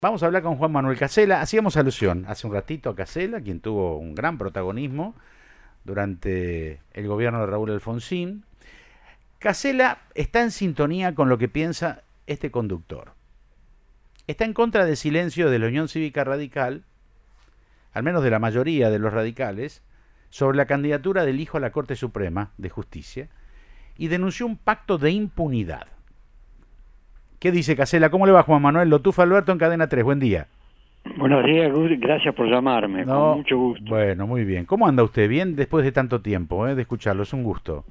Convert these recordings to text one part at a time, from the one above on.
Vamos a hablar con Juan Manuel Casela. Hacíamos alusión hace un ratito a Casela, quien tuvo un gran protagonismo durante el gobierno de Raúl Alfonsín. Casela está en sintonía con lo que piensa este conductor. Está en contra del silencio de la Unión Cívica Radical, al menos de la mayoría de los radicales, sobre la candidatura del hijo a la Corte Suprema de Justicia y denunció un pacto de impunidad. ¿Qué dice Casela? ¿Cómo le va, Juan Manuel? Lotufa Alberto en Cadena 3. Buen día. Buenos días, Gus. Gracias por llamarme, con No, mucho gusto. bueno, muy bien. ¿Cómo anda usted? Bien después de tanto tiempo, de escucharlo. Es un gusto.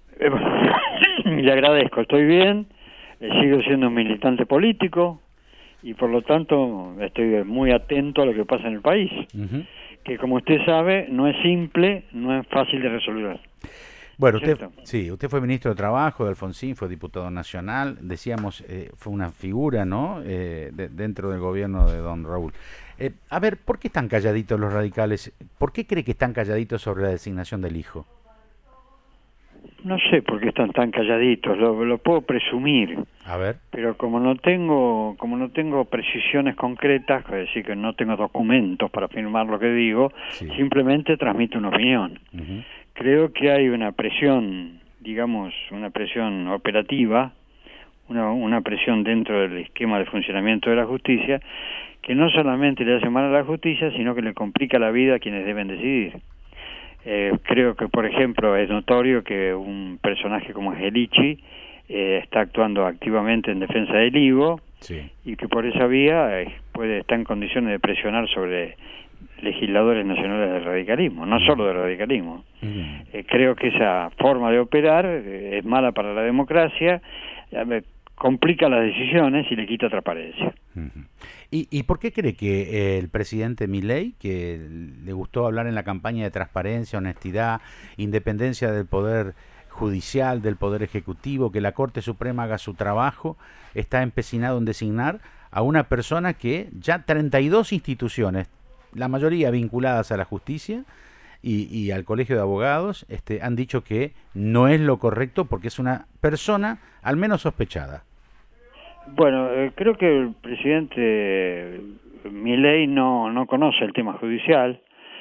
Le agradezco, estoy bien, sigo siendo un militante político y por lo tanto estoy muy atento a lo que pasa en el país, que como usted sabe no es simple, no es fácil de resolver. Bueno, usted fue ministro de Trabajo de Alfonsín, fue diputado nacional, decíamos, fue una figura, ¿no?, dentro del gobierno de don Raúl. A ver, ¿por qué están calladitos los radicales? ¿Por qué cree que están calladitos sobre la designación del hijo? No sé por qué están tan calladitos, lo puedo presumir. A ver. Pero como no tengo precisiones concretas, es decir, que no tengo documentos para afirmar lo que digo, sí, simplemente transmito una opinión. Creo que hay una presión, digamos, una presión operativa, una presión dentro del esquema de funcionamiento de la justicia, que no solamente le hace mal a la justicia, sino que le complica la vida a quienes deben decidir. Creo que, por ejemplo, es notorio que un personaje como Gelici está actuando activamente en defensa del higo, sí, y que por esa vía puede estar en condiciones de presionar sobre legisladores nacionales del radicalismo, no solo del radicalismo. Creo que esa forma de operar es mala para la democracia, complica las decisiones y le quita transparencia. ¿Y por qué cree que el presidente Milei, que le gustó hablar en la campaña de transparencia, honestidad, independencia del poder judicial, del poder ejecutivo, que la Corte Suprema haga su trabajo, está empecinado en designar a una persona que ya 32 instituciones, la mayoría vinculadas a la justicia y al Colegio de Abogados, han dicho que no es lo correcto porque es una persona al menos sospechada? Bueno, creo que el presidente Milei no conoce el tema judicial.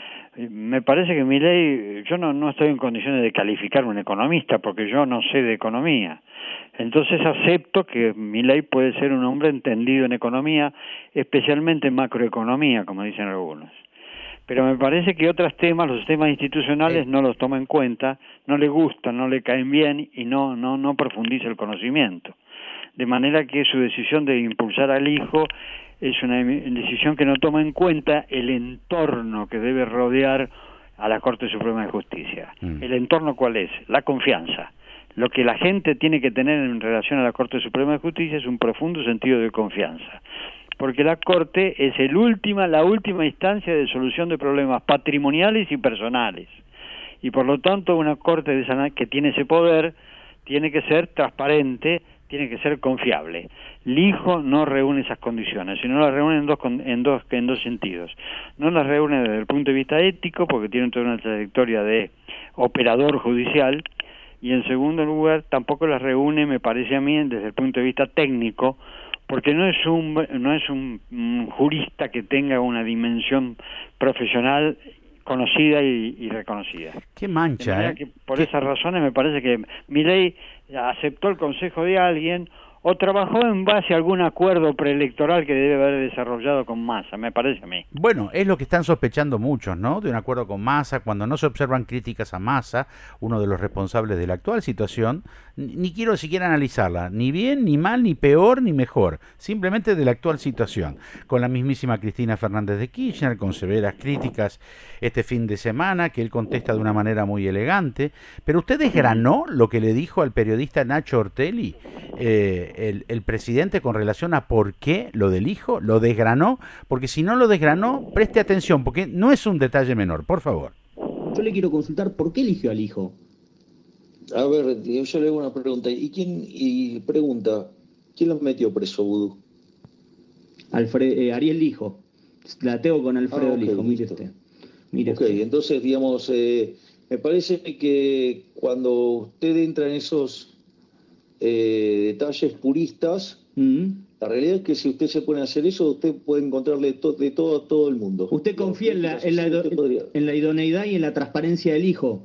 Me parece que Milei, yo no estoy en condiciones de calificar a un economista porque yo no sé de economía. Entonces acepto que Milei puede ser un hombre entendido en economía, especialmente en macroeconomía, como dicen algunos. Pero me parece que otros temas, los temas institucionales, no los toma en cuenta, no le gustan, no le caen bien y no profundiza el conocimiento. De manera que su decisión de impulsar al hijo es una decisión que no toma en cuenta el entorno que debe rodear a la Corte Suprema de Justicia. ¿El entorno cuál es? La confianza. Lo que la gente tiene que tener en relación a la Corte Suprema de Justicia es un profundo sentido de confianza. Porque la Corte es la última instancia de solución de problemas patrimoniales y personales. Y por lo tanto una Corte que tiene ese poder tiene que ser transparente, tiene que ser confiable. El hijo no reúne esas condiciones, sino las reúne en dos sentidos. No las reúne desde el punto de vista ético, porque tiene toda una trayectoria de operador judicial, y en segundo lugar tampoco las reúne, me parece a mí, desde el punto de vista técnico, porque no es un jurista que tenga una dimensión profesional conocida y reconocida. Qué mancha, que por esas razones me parece que Milei aceptó el consejo de alguien o trabajó en base a algún acuerdo preelectoral que debe haber desarrollado con Massa, me parece a mí. Bueno, es lo que están sospechando muchos, ¿no? De un acuerdo con Massa, cuando no se observan críticas a Massa, uno de los responsables de la actual situación, ni quiero siquiera analizarla, ni bien, ni mal, ni peor, ni mejor, simplemente de la actual situación, con la mismísima Cristina Fernández de Kirchner, con severas críticas este fin de semana, que él contesta de una manera muy elegante, pero usted desgranó lo que le dijo al periodista Nacho Ortelli, el presidente, con relación a por qué lo del hijo, lo desgranó, porque si no lo desgranó, preste atención, porque no es un detalle menor, por favor. Yo le quiero consultar por qué eligió al hijo. A ver, yo le hago una pregunta. ¿Quién los metió preso, Vudú? Ariel Lijo. La tengo con Alfredo Lijo, mire usted. Entonces, digamos, me parece que cuando usted entra en esos detalles puristas, La realidad es que si usted se pone a hacer eso, usted puede encontrarle de todo a todo el mundo. ¿Usted confía en la idoneidad y en la transparencia del hijo?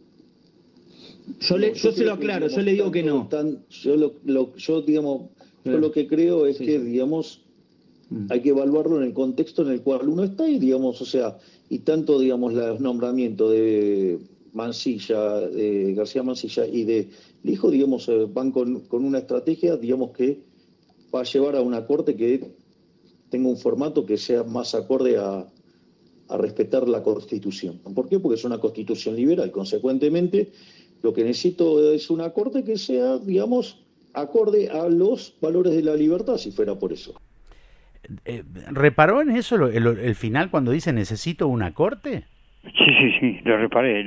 Yo se lo aclaro, yo le digo que no. Yo lo que creo es que, digamos, hay que evaluarlo en el contexto en el cual uno está y, digamos, o sea, y tanto, digamos, los nombramientos de Mansilla, de García Mansilla y de hijo, digamos, van con una estrategia, digamos, que va a llevar a una corte que tenga un formato que sea más acorde a respetar la Constitución. ¿Por qué? Porque es una Constitución liberal. Consecuentemente, lo que necesito es una corte que sea, digamos, acorde a los valores de la libertad, si fuera por eso. ¿Reparó en eso el final cuando dice necesito una corte? Sí, lo reparé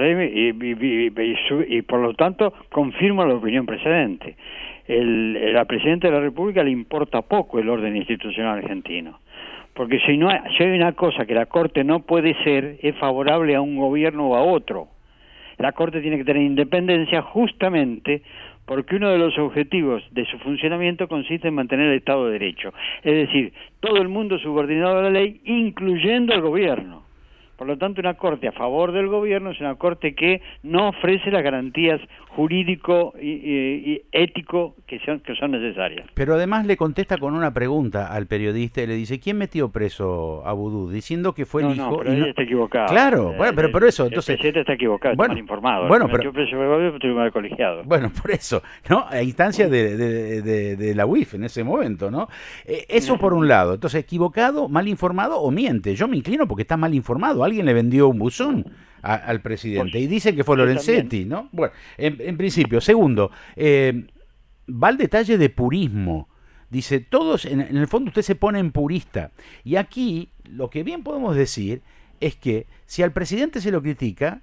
y por lo tanto confirmo la opinión precedente. La Presidenta de la República le importa poco el orden institucional argentino, porque si hay una cosa que la Corte no puede ser, es favorable a un gobierno o a otro. La Corte tiene que tener independencia justamente porque uno de los objetivos de su funcionamiento consiste en mantener el Estado de Derecho, es decir, todo el mundo subordinado a la ley, incluyendo el gobierno. Por lo tanto, una corte a favor del gobierno es una corte que no ofrece las garantías jurídico y ético que son necesarias. Pero además le contesta con una pregunta al periodista y le dice, ¿quién metió preso a Vudú? Diciendo que fue el hijo. No, pero él está equivocado. Claro, bueno, pero por eso, entonces... El presidente está equivocado, está mal informado. Bueno, metió preso el tribunal colegiado. Bueno, por eso, ¿no? A instancia de la UIF en ese momento, ¿no? Eso por un lado. Entonces, equivocado, mal informado o miente. Yo me inclino porque está mal informado. Alguien le vendió un buzón al presidente y dice que fue Lorenzetti, ¿no? Bueno, en principio. Segundo, va al detalle de purismo. Dice, todos, en el fondo usted se pone en purista. Y aquí lo que bien podemos decir es que si al presidente se lo critica,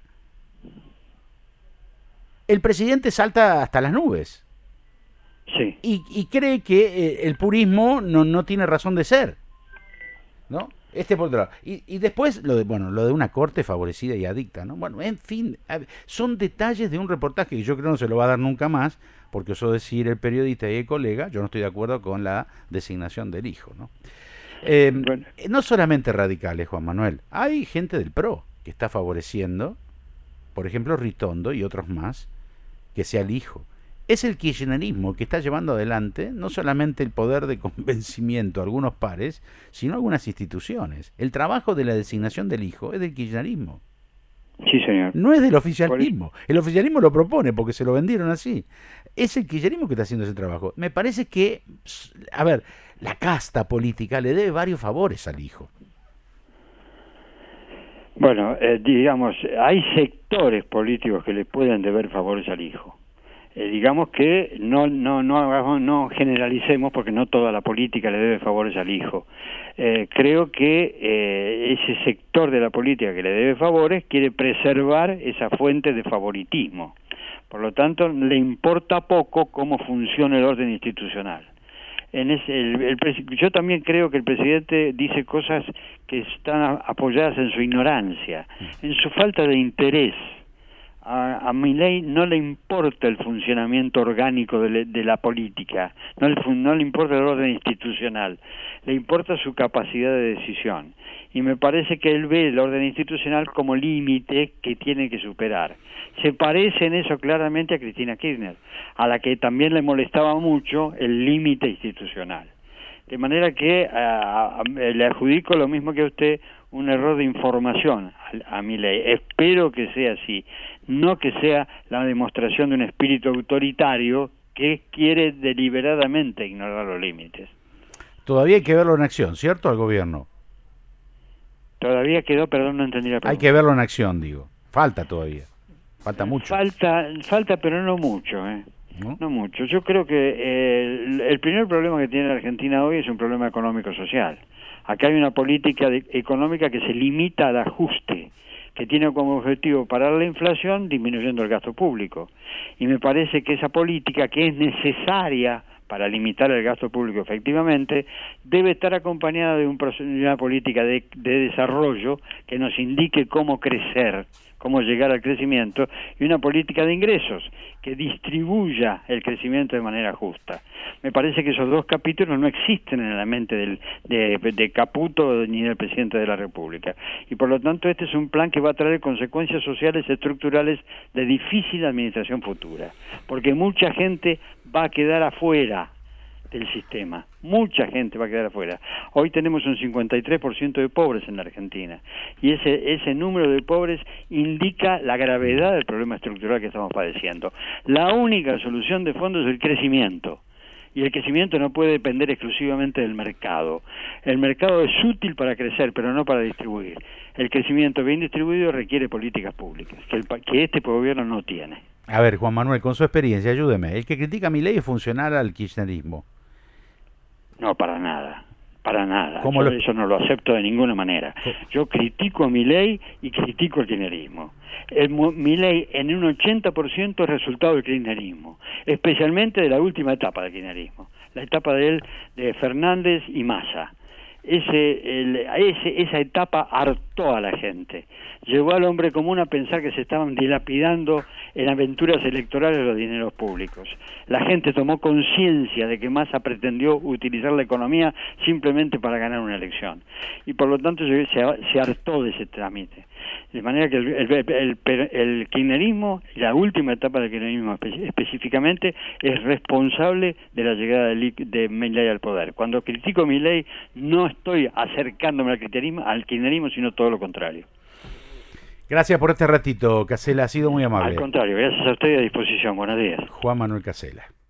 el presidente salta hasta las nubes. Sí. Y cree que el purismo no tiene razón de ser, ¿no? Por otro lado. Y después lo de una corte favorecida y adicta, ¿no? Bueno, en fin, son detalles de un reportaje que yo creo no se lo va a dar nunca más, porque osó decir el periodista y el colega, yo no estoy de acuerdo con la designación del hijo, ¿no? Bueno. No solamente radicales, Juan Manuel, hay gente del PRO que está favoreciendo, por ejemplo Ritondo y otros más, que sea el hijo. Es el kirchnerismo que está llevando adelante no solamente el poder de convencimiento a algunos pares, sino a algunas instituciones. El trabajo de la designación del hijo es del kirchnerismo. Sí, señor. No es del oficialismo. El oficialismo lo propone porque se lo vendieron así. Es el kirchnerismo que está haciendo ese trabajo. Me parece que, a ver, la casta política le debe varios favores al hijo. Bueno, digamos, hay sectores políticos que le pueden deber favores al hijo. Digamos que no generalicemos porque no toda la política le debe favores al hijo. Creo que ese sector de la política que le debe favores quiere preservar esa fuente de favoritismo. Por lo tanto, le importa poco cómo funciona el orden institucional. Yo también creo que el presidente dice cosas que están apoyadas en su ignorancia, en su falta de interés. A Milei no le importa el funcionamiento orgánico de la política, no le importa el orden institucional, le importa su capacidad de decisión. Y me parece que él ve el orden institucional como límite que tiene que superar. Se parece en eso claramente a Cristina Kirchner, a la que también le molestaba mucho el límite institucional. De manera que le adjudico lo mismo que a usted, un error de información a Milei. Espero que sea así, no que sea la demostración de un espíritu autoritario que quiere deliberadamente ignorar los límites. Todavía hay que verlo en acción, ¿cierto? Al gobierno. Todavía quedó, perdón, no entendí la pregunta. Hay que verlo en acción, digo. Falta todavía. Falta mucho. Falta, pero no mucho, ¿eh? No mucho. Yo creo que el primer problema que tiene la Argentina hoy es un problema económico-social. Acá hay una política económica que se limita al ajuste, que tiene como objetivo parar la inflación disminuyendo el gasto público. Y me parece que esa política, que es necesaria para limitar el gasto público efectivamente, debe estar acompañada de una política de desarrollo que nos indique cómo crecer, cómo llegar al crecimiento, y una política de ingresos que distribuya el crecimiento de manera justa. Me parece que esos dos capítulos no existen en la mente de Caputo ni del presidente de la República. Y por lo tanto este es un plan que va a traer consecuencias sociales estructurales de difícil administración futura, porque mucha gente va a quedar afuera del sistema. Mucha gente va a quedar afuera. Hoy tenemos un 53% de pobres en la Argentina, y ese número de pobres indica la gravedad del problema estructural que estamos padeciendo. La única solución de fondo es el crecimiento, y el crecimiento no puede depender exclusivamente del mercado. El mercado es útil para crecer, pero no para distribuir. El crecimiento bien distribuido requiere políticas públicas, que este gobierno no tiene. A ver, Juan Manuel, con su experiencia, ayúdeme. El que critica a Milei es funcional al kirchnerismo. No, para nada, para nada. Eso no lo acepto de ninguna manera. Yo critico a Milei y critico el kirchnerismo. Milei en un 80% es resultado del kirchnerismo, especialmente de la última etapa del kirchnerismo, la etapa de Fernández y Massa. Esa etapa hartó a la gente, llevó al hombre común a pensar que se estaban dilapidando en aventuras electorales los dineros públicos. La gente tomó conciencia de que Massa pretendió utilizar la economía simplemente para ganar una elección, y por lo tanto se hartó de ese trámite. De manera que el kirchnerismo, la última etapa del kirchnerismo específicamente, es responsable de la llegada de Milei al poder. Cuando critico a Milei no estoy acercándome al kirchnerismo, sino todo lo contrario. Gracias por este ratito, Casella, ha sido muy amable. Al contrario, gracias a usted y a disposición. Buenos días. Juan Manuel Casella.